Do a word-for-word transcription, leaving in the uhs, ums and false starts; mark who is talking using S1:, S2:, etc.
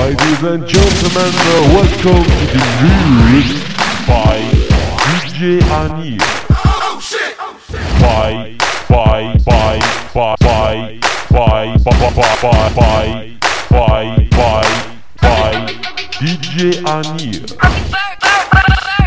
S1: Ladies and gentlemen, uh, welcome to the mix by D J Anil. By, by, by, by, by, by, by, by, by, by, by, by, D J Anil.